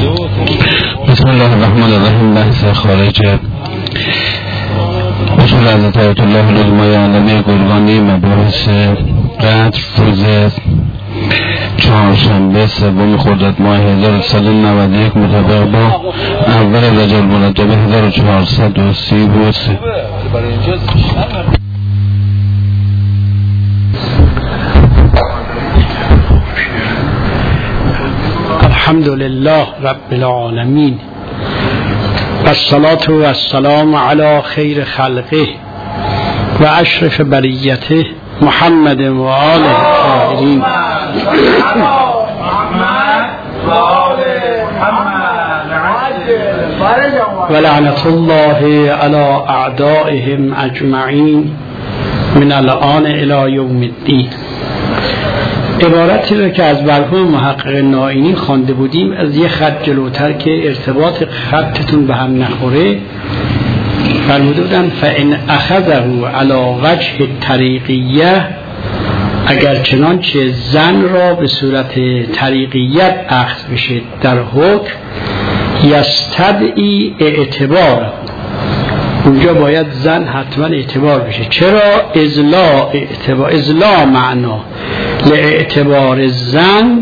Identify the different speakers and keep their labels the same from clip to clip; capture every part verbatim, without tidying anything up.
Speaker 1: بسم الله الرحمن الرحیم. بحث خارج اصول حضرت آیت الله العظمی علوی گرگانی، مباحث قدر روز چهارشنبه سوم خرداد ماه هزار و سیصد و نود و یک مطابق با اول رجب المرجب هزار و چهارصد و سی و سه.
Speaker 2: الحمد لله رب العالمین و الصلاة و السلام علی خیر خلقه و اشرف بریته محمد و آله الطاهرین و لعنت الله علی اعدائهم اجمعین من الآن الی یوم الدین. عبارتی رو که از مرحوم محقق نائینی خوانده بودیم از یه خط جلوتر که ارتباط خطتون به هم نخوره فرموده بودن فإن أخذه علی وجه طریقیه، اگر چنانچه زن را به صورت طریقیت اخذ بشه در حکم یستدعی اعتبار، اونجا باید زن حتما اعتبار بشه. چرا؟ ازلا اعتبار، ازلا معنا لاعتبار زن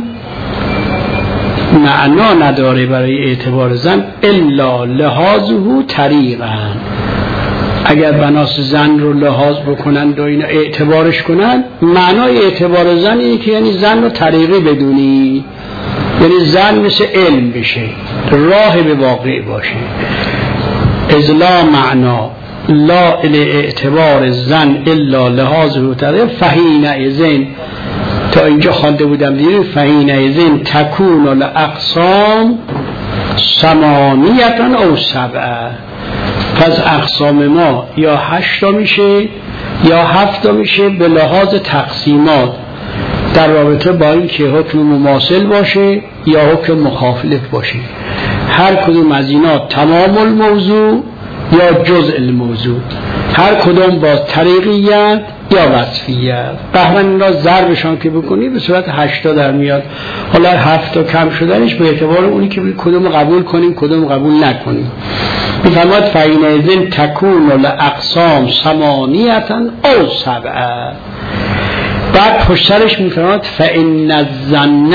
Speaker 2: معنا نداره برای اعتبار زن الا لحاظه طریقا. اگر بناس زن رو لحاظ بکنند و اینا اعتبارش کنند، معنای اعتبار زن اینه که یعنی زن رو طریقه بدونی، یعنی زن مثل علم بشه، راه به واقع باشه. ازلا معنا لا اعتبار زن الا لحاظه طریقا فحین ازن، تا اینجا خوانده بودم دیگه، فحین ازن تکون الاقسام ثمانیتا او سبعه، پس اقسام ما یا هشتا میشه یا هفتا میشه به لحاظ تقسیمات در رابطه با این که حکم مماثل باشه یا حکم مخالف باشه. هر کدوم از اینا تمام الموضوع یا جزء الموضوع، هر کدوم با طریقیت یا وصفیت. بهمن این را ضربشان که بکنی به صورت هشتا در میاد. حالا هفتا کم شدنش به اعتبار اونی که کدوم قبول کنیم کدوم قبول نکنیم. میفرماد فإن ازن تکون الاقسام ثمانیتا او سبعه. بعد پشترش میفرماد فإن الظن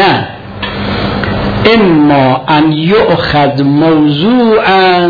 Speaker 2: اما ان یؤخذ موضوعا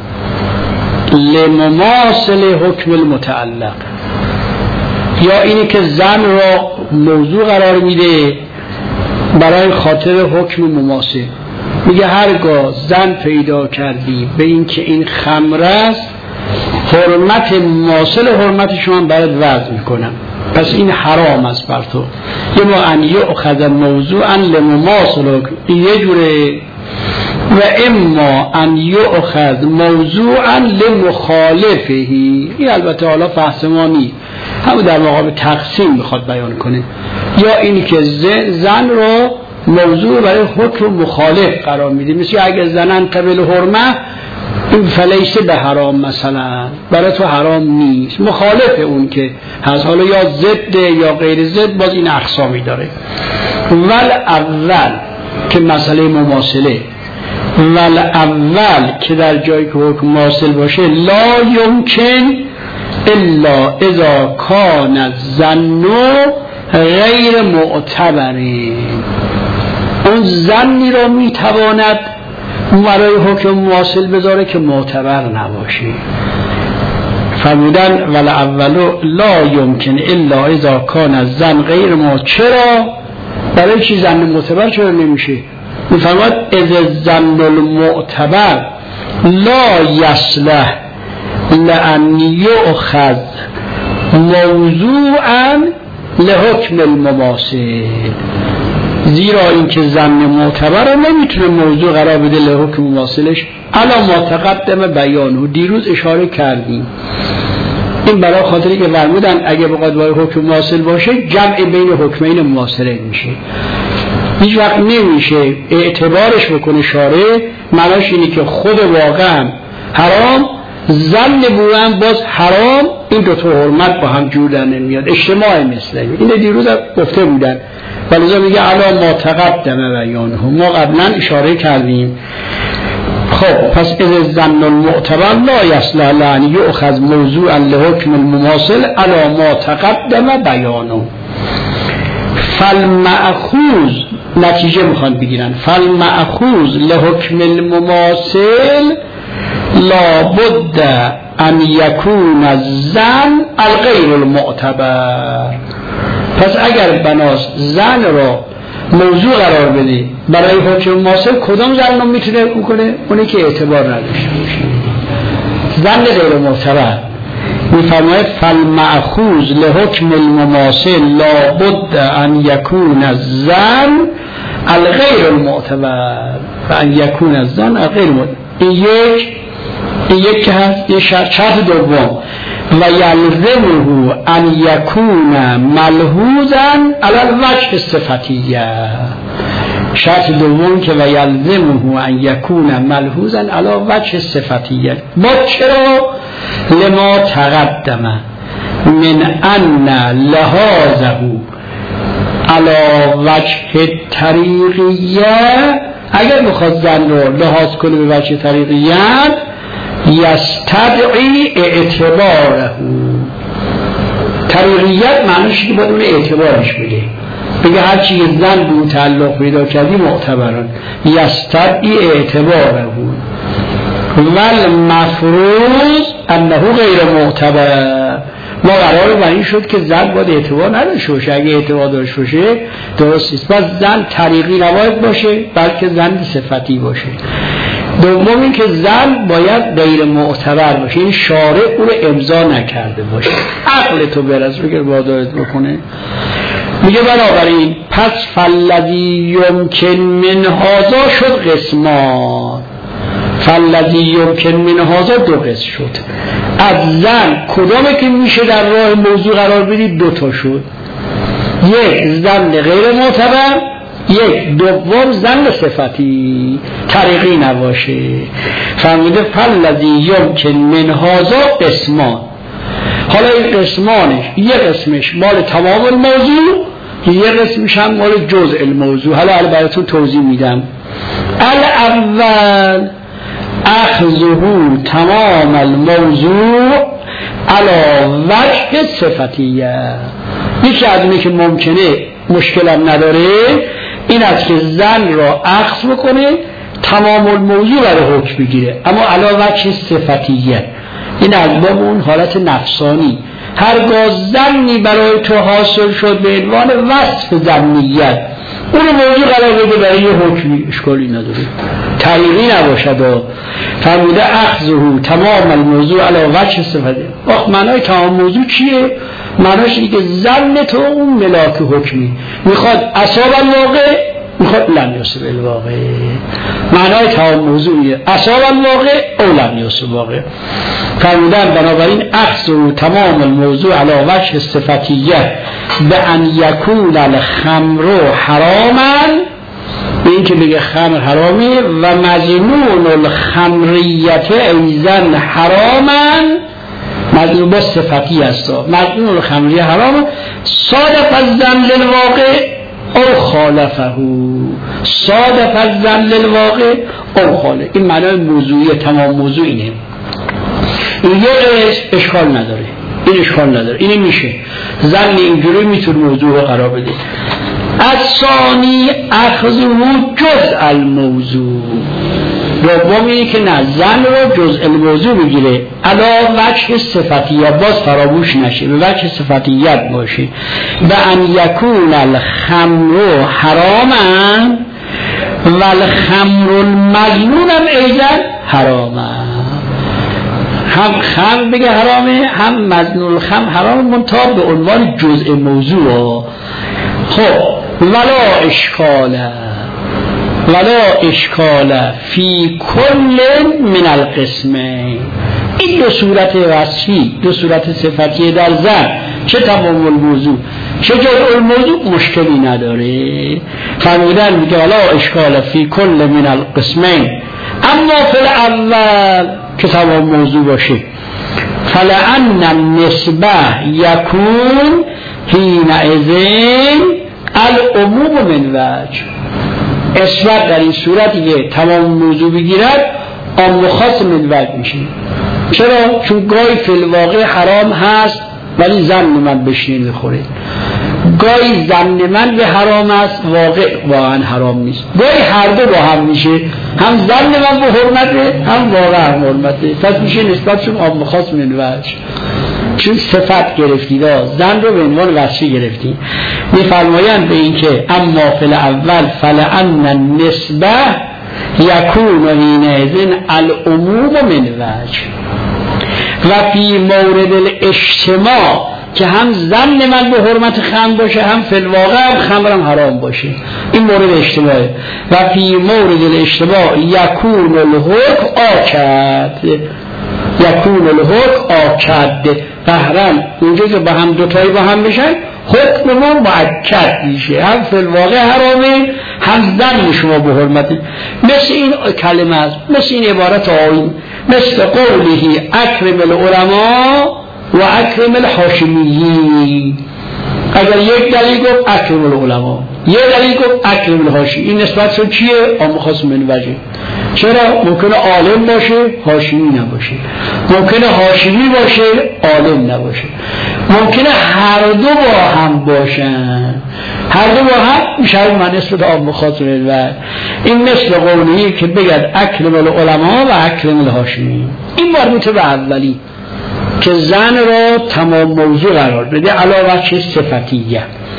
Speaker 2: لمماثل حکم المتعلق، یا اینی که زن را موضوع قرار میده برای خاطر حکم مماثل. میگه هرگاه زن پیدا کردی به این که این خمر است، حرمت مماثل حرمت شما برات وضع میکنم، پس این حرام است بر تو. یه ما ان یؤخذ موضوعا لمماثل حکم یه جوره، و اما ان یؤخذ موضوعا لمخالفه، این البته حالا فحسمانی هم در مقابل تقسیم بخواد بیان کنه، یا اینی که زن رو موضوع برای حکم مخالف قرار میده، مثل اگر زنن قبل حرمه این فلیسه به حرام، مثلا برای تو حرام نیست، مخالف اون که هست، حالا یا ضد یا غیر ضد، باز این اقسامی داره. ول اول که مسئله مماثله، ول اول که در جایی که حکم مماثل باشه لا یمکن الا اذا کان الظن غیر معتبری، اون ظنی رو میتواند برای حکم مماثل بذاره که معتبر نباشه. فرمودن ول اولو لا یمکن الا اذا کان الظن غیر معتبر. چرا؟ برای چی ظن معتبر چرا نمیشه؟ میفرماد اذا الظن المعتبر لا یصلح لأن یؤخذ موضوعا لحکم المماثل، زیرا اینکه ظن معتبر رو نمیتونه موضوع قرار بده لحکم مماثلش. الا ما تقدم بیانو، دیروز اشاره کردیم این برای خاطری که فرمودن اگه بخواد برای حکم مماثل باشه جمع بین حکمین مماثله میشه، هیچ وقت نمیشه اعتبارش بکنه شارع. معناش اینه که خود واقعا حرام، ظن بودن باز حرام، این دو تا حرمت با هم جور در نمیاد، اجتماع مثل این دیروز گفته بودن. ولذا میگه علا ما تقدم بیانه. ما قبلا اشاره کردیم خب پس اذ الظن المعتبر لا یصلح لأن یؤخذ موضوعا لحکم المماثل علا ما تقدم بیانه. فالمأخوذ نتیجه میخوان بگیرن فالمأخوذ لحکم المماثل لابد ان یکون الظن الغیر المعتبر. پس اگر بناست زن را موضوع قرار بده برای حکم مماثل کدام زن رو میتونه بکنه؟ اونی که اعتبار نداشته باشه، زن غیر معتبر. میفرماید فالمأخوذ لحکم المماثل لابد ان یکون الظن الغیر المعتبر و ان یکون الظن الغیر المعتبر. این یک این یک که هست یه شرط دوم و یلزمه ان یکون ملحوظا علی الوجه الصفتیه. شرط دوم که و یلزمه ان یکون ملحوظا علی وجه الصفتیه. ما چرا؟ لما تقدم من ان لحاظه علی وجه طریقیه. اگر بخواد زن رو لحاظ کنه به وجه طریقیت یستدعی اعتباره. طریقیت معنیش که باید اون اعتبارش بده، بگه هرچی زن به تعلق پیدا کردی معتبران. یستدعی اعتباره ول مفروض انه غیر معتبر. ما قرار بر این شد که زن باید اعتبار نداشته باشه. اگه اعتبار داشته باشه درست است. پس زن طریقی نباید باشه بلکه زن صفتی باشه. دوم این که زن باید غیر معتبر باشه، این شارع او رو امضا نکرده باشه. عقل تو برس بگر وادارت بکنه. میگه بنابراین پس فالذی یمکن من هذا شد قسمان. فالذی یمکن من هذا دو قسم شد. از زن کدامه که میشه در راه موضوع قرار بدید دو تا شد. یک زن غیر معتبر، یک دوم زن صفتی طریقی نباشه. فرموده فالذی یمکن من هذا قسمان. حالا این قسمانش یک قسمش مال تمام الموضوع، یک قسمش هم مال جزء الموضوع. حالا الان براتون توضیح میدم. الاول اخذه تمام الموضوع علی وجه صفتیه. یکی از اینه که ممکنه مشکلم نداره این است که زن را اخذ بکنه تمام الموضوع برای حکم بگیره، اما علی وجه صفتیه. این از باب اون حالت نفسانی. هرگاه زنی برای تو حاصل شد به عنوان وصف زنیت، اون موضوع قرار بده برای یه حکمی، اشکالی نداره، طریقی نباشد. فرموده اخذه تمام الموضوع علی وجه صفته. آخ معنای تمام موضوع چیه؟ معناش اینه که زن تو اون ملاک حکمی میخواد اصاب الواقع، میخواد لم یصب الواقع. معنای تمام موضوعیه اصاب الواقع او لم یصب الواقع. فرمودن بنابراین اخذه تمام الموضوع علی وجه صفتیه به ان یکون الخمر حراما، به این که بگه خمر حرامه و مجنون الخمریت ایزن حراما. مجنون با صفتی است، مجنون الخمریه حراما صادف الظن للواقع او خالفه. صادف الظن للواقع او خالفه. این معنای موضوعی تمام موضوع اینه. این یه اشکال نداره، این اشکال نداره، این میشه زن اینجوری میتونه موضوع رو قرار بده. الثانی اخذه جزء الموضوع. دوم اینه که نه زن رو جزء الموضوع بگیره علا وجه صفتیت، باز فراموش نشه به وجه صفتیت باشه. و ان یکون الخمر حراما و الخمر المجنون هم ایضا حراما. هم خمر بگه حرامه هم مجنون الخمر حرام، منتها به عنوان جزء موضوع. خب ولا اشکاله ولا اشکال فی کل من القسمین. این دو صورت وصفی، دو صورت صفتی در زن، چه تمام الموضوع چه جزء الموضوع مشکلی نداره. فرمودن میگه ولا اشکال فی کل من القسمین، اما فی الاول که تمام موضوع باشه فلأن النسبه یکون حینئذ العموم من وجه اثبات در این صورتی که تمام موضوع بگیرد عام و خاص من وجه میشه. چرا؟ چون گاهی فی الواقع حرام هست ولی ظن من بشین میخوره، گاهی ظن من به حرام است واقع واقعا حرام نیست، گاهی هر دو با هم میشه، هم ظن من به حرمته هم واقع هم حرمته، پس میشه نسبتشون عام و خاص من وجه. چون صفت گرفتید زن رو به عنوان وصفی گرفتید. میفرمایند به این که اما فی الاول فلان النسبه یکون حینئذ العموم من وجه و فی مورد الاجتماع که هم ظن من به حرمت خمر باشه هم فی الواقع هم خمرم حرام باشه، این مورد اجتماعه. و فی مورد الاجتماع یکون الحکم آکد یکون الحکم آکد قهرن اونجا که با هم دوتایی با هم بشن حکم ما مؤکد میشه، هم فی الواقع حرامه هم ظن شما به حرمته. مثل این کلمه است، مثل این عبارت آیین، مثل قوله اکرم العلماء و اکرم الحاشمیین. اگر یک دلیل گفت اکرم العلماء، یک دلیل گفت اکرم الحاشمی، این نسبت شد چیه؟ عام خاص من وجه. چرا؟ ممکنه عالم باشه حاشمی نباشه، ممکنه حاشمی باشه عالم نباشه، ممکنه هر دو با هم باشن، هر دو با هم میشه من نسبت عام خاص من وجه. این مثل قولی که بگد اکرم العلماء و اکرم الحاشمی، این مربوطه به اولی که زن را تمام موضوع قرار بده علاوه چه صفتیه.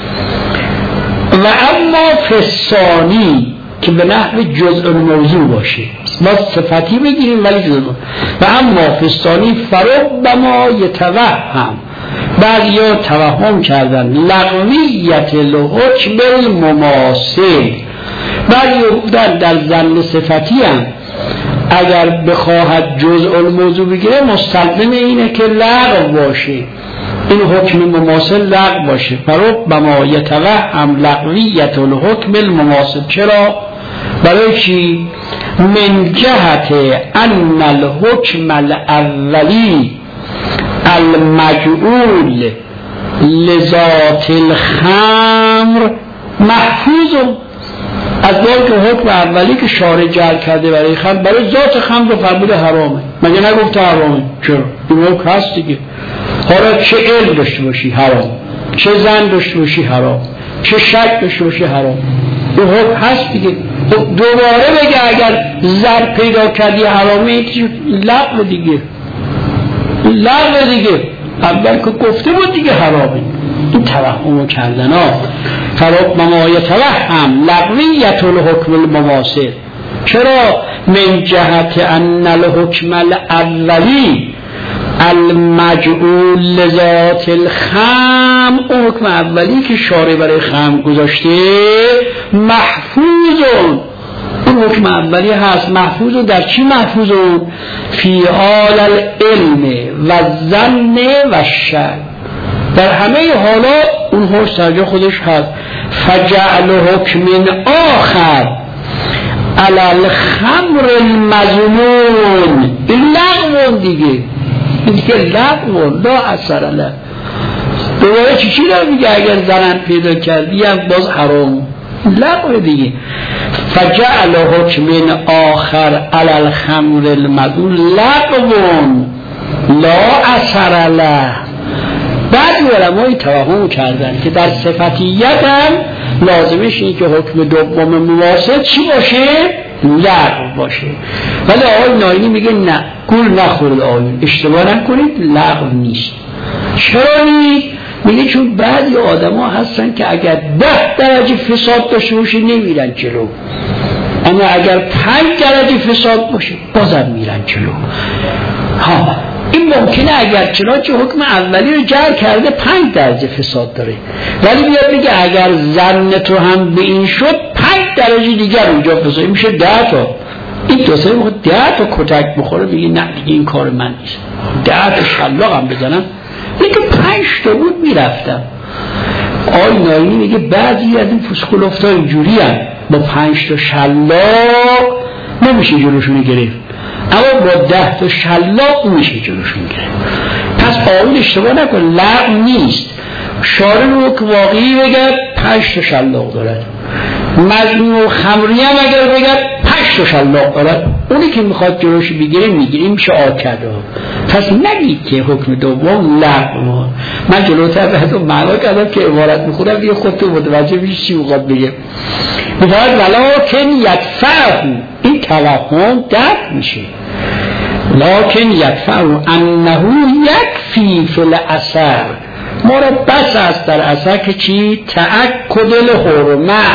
Speaker 2: و اما فسانی که به نحو جزء الموضوع باشه، ما صفتی بگیریم ولی جزء. و اما فسانی فربما یتوهم، بعضی ها توهم کردن لغویت الحکم المماثل، بعضی ها در زن صفتی هم اگر بخواهد جزء الموضوع بگیره مستلزم اینه که لغو باشه، این حکم مماثل لغو باشه. فربما یتوهم لغویت الحکم المماثل. چرا؟ برای چی؟ من جهت ان الحکم الاولی المجعول لذات الخمر محفوظ، از دور که حکم اولی که شارع جعل کرده برای خمر، برای ذات خمر رو فرموده حرامه، مگه نگفته حرامه؟ چرا؟ این حکم هست دیگه. حالا چه علم داشته باشی حرام، چه زن داشته باشی حرام، چه شک داشته باشی حرام، این حکم هست دیگه. خب دوباره بگه اگر زر پیدا کردی حرامه، این لغو دیگه، این لغو دیگه، اول که گفته بود دیگه حرامه. این توهمو کردن ها. فربما یتوهم لغویت الحکم المماثل. چرا؟ من جهت ان الحکم الاولی المجعول لذات الخمر، اون حکم اولی که شارع برای خمر گذاشته محفوظون، اون حکم اولی هست محفوظ. در چی محفوظون؟ فی حال العلم و ظن و شک، در همه حالا اون حکم سرجا خودش هست. فجعل حکم آخر علی الخمر المظنون، این لغو دیگه، این دیگه لغو لا اثر له. دوباره چی چی رو میگه؟ اگر زنن پیدا کردی هم باز حرام، لغو دیگه. فجعل حکم آخر علی الخمر المظنون لغو لا اثر له. بعد علمای توهم کردن که در صفتیت هم لازمش اینه که حکم دوم مواصل چی باشه؟ لغو باشه. ولی آقای ناینی میگه نه، گول نخورید آقایون، اشتباه نکنید، لغو نیست. چرا نیست؟ میگه چون بعضی آدم ها هستن که اگر ده درجه فساد داشته باشه نمیرن جلو، اما اگر پنج درجه فساد باشه بازم میرن جلو. ها این ممکنه اگر چنانچه حکم اولی رو جر کرده پنج درجه فساد داره، ولی بیاد بگه اگر ظن تو هم به این شد پنج درجه دیگر اونجا فساد میشه ده تا. این دو سه موقع ده تا کتک بخوره میگه نه دیگه این کار من نیست، ده تا شلاق هم بزنم، دیگه پنج تا بود میرفتم. آی ناینی میگه بعضی از این فسکولفت ها اینجوری هم با پنج تا شلاق نمیشه جلوشونی گرفت، اما با ده تا شلاق میشه جلوشون گرفت. پس آقایون اشتباه نکن، لغو نیست. شارع رو که واقعی بگه پنج تا شلاق دارد. مجموع خمری هم اگر بگرد پنج تا شلاق دارد. اونی که میخواد جلوش بگیره میگیره، میشه آکده. پس نگید که حکم دوم لغو. من جلوتر بهتون معنا کردم که عبارت میخونم دیگه خودتون متوجه میشید چی میخواد بگه. میفرماید ولکن یدفعه، این توهم دفع میشه. لکن یدفعه انه یکفی فی الاثر، ما را بس است در اثر که چی؟ تأکد الحرمه،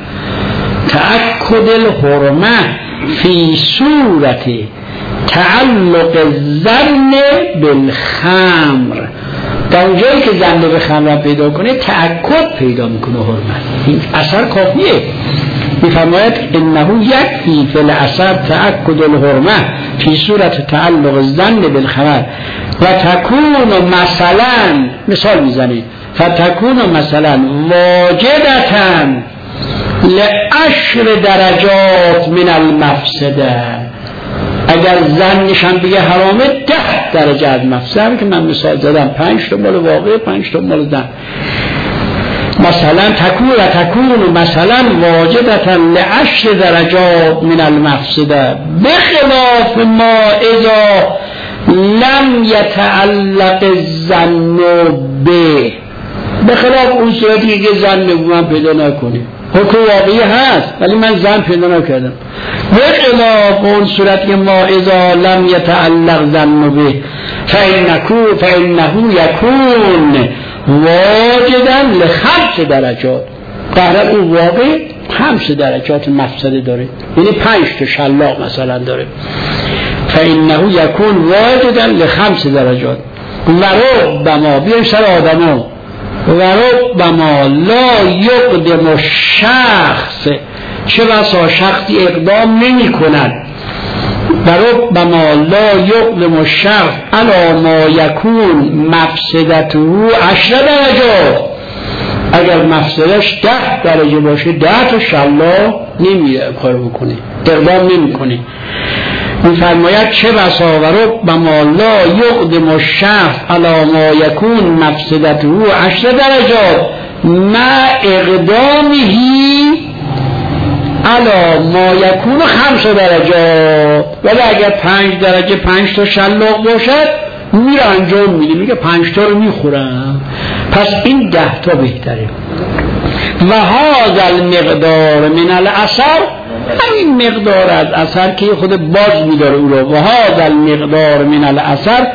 Speaker 2: تأکد الحرمه فی صورت تعلق الظن بالخمر. در اونجایی که زن به خمر پیدا کنه تأکد پیدا میکنه حرمت، این اثر کافیه. میفرماید انه یکفی فی الاثر تأکد الحرمه فی صورت تعلق الظن بالخمر و تکون مثلا، مثال میزنه، فتکون مثلا واجدتا لعشر درجات من المفسده. اگر زن نشان بگه حرامه ده درجه از مفسده، که من مثال زدم پنج تا مال واقع پنج تا مال زن. مثلا تکون و تکون مثلا واجدتا لعشر درجات من المفسده بخلاف ما اذا لم یتعلق الظن به، بخلاف اون صورتی که زن نگوهم پیدا نکنه. حکم واقعی هست ولی من زن پیدا نکردم. بخلاف اون صورتی که ما اذا لم یتعلق ظن به فإنه یکون واجدا لخمس درجات. قهرت اون واقع خمس درجات مفسده داره، یعنی پنج تا شلاق مثلا داره. فإنه یکون واجدا لخمس درجات و ربما بیایم سر آدم ها و ربما لا یقدم الشخص، چه بسا شخصی اقدام نمی کند، و ربما لا یقدم الشخص علی ما یکون مفسدته عشر درجات. اگر مفسدش ده درجه باشه ده تا شلاق نمیره کار بکنه، اقدام نمی کنه. میفرماید چه بسا و ربما لا یقدم الشخص علی ما یکون مفسدته عشر درجات ما اقدامهی علی ما یکون خمس درجات. ولی اگر پنج درجه پنج تا شلاق باشد میره انجام میده، میگه پنج تا رو میخورم، پس این ده تا بهتره. و هذا المقدار من الاثر، همین مقدار از اثر که خود باز میداره او رو، و هذا المقدار من الاثر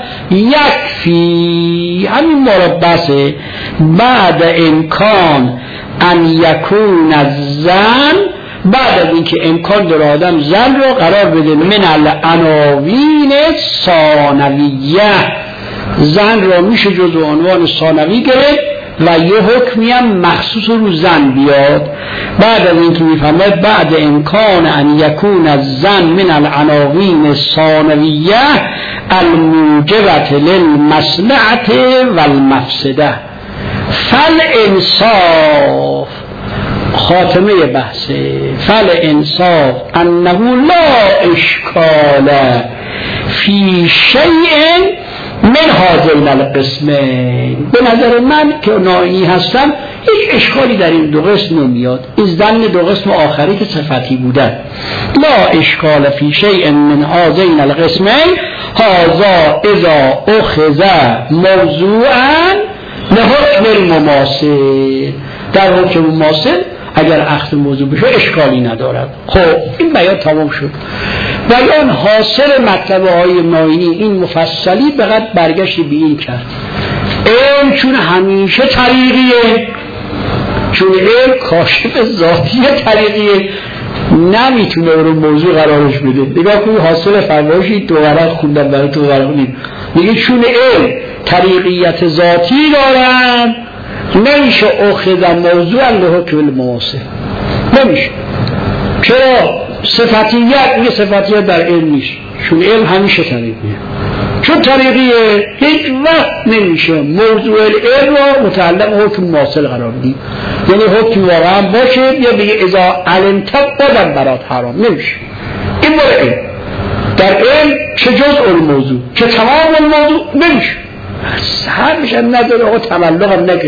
Speaker 2: یکفی، همین مورد بسه. بعد امکان ان یکون الزن، بعد از اینکه امکان داره آدم زن رو قرار بده من العناوین ثانویه، زن رو میشه جزو عنوان ثانوی گرفت و یه حکمی هم مخصوص رو زن بیاد. بعد از اینکه میفهمد بعد امکان ان یکون الزن من العناوین الثانویه الموجبت للمصلحت والمفسده فالانصاف، خاتمه بحثه، فالانصاف انه لا اشکال فی شیء من هذین القسمین. به نظر من که ناینی هستم هیچ اشکالی در این دو قسم نمیاد. این زن دو قسم آخری که صفتی بودن، لا اشکال فی شیء من هذین القسمین هذا اذا اخذ موضوعا لحکم المماثل. در حکم مماثل اگر اخذ موضوع بشه اشکالی ندارد. خب این بیان تمام شد. بیان حاصل مطلب های ناینی این مفصلی فقط برگشت به این کرد علم چون همیشه طریقیه، چون علم کاشف ذاتی طریقیه، نمیتونه رو موضوع قرارش بده. نگاه کنید حاصل فرمایشی دو ورق خوندم برای تو ورق نیم، میگه چون علم طریقیت ذاتی دارن نمیشه اخذ موضوع لحکم المماثل، نمیشه. چرا؟ صفتیت، میگه صفتیت در علم نیست، چون علم همیشه طریقیه. چون طریقیه هیچ وقت نمیشه موضوع علم را متعلق حکم مماثل قرار بدیم، یعنی حکم واقعا باشه یا بگه اذا علمت قدم برات حرام، نمیشه. این مورد علم. در علم چه جزء الموضوع چه تمام الموضوع نمیشه. هر میشه نداره آقا تملق هم نکش،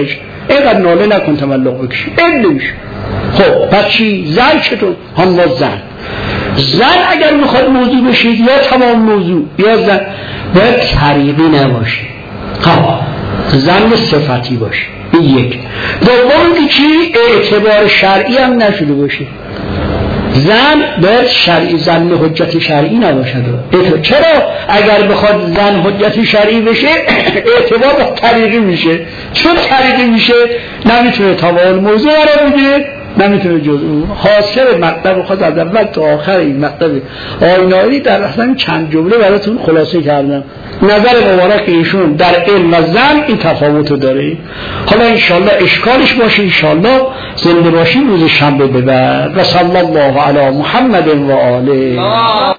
Speaker 2: اینقدر ناله نکن تملق بکشی این نمیشه. خب پس چی؟ زن چطور؟ هم با زن زن اگر میخواد موضوع بشید یا تمام موضوع یا زن باید طریقی نباشه. خب زن صفتی باشه. این یک. دوم که چی؟ اعتبار شرعی هم نشده باشه. زن باید شرعی زن حجت شرعی نباشد. چرا؟ اگر بخواد زن حجت شرعی بشه اعتبار با طریقی میشه. چون طریقی میشه نمیتونه تمام موضوع رو بگه، نمیتونه جزء حاصل مطلب خود از اول تا آخر این مطلب آینایی در اصلا چند جمله براتون خلاصه کردم. نظر مبارک ایشون در علم و زن این تفاوت داره. حالا انشالله اشکالش باشه، انشالله زنده باشیم روز شنبه ببر. و صلی الله علی محمد و آله.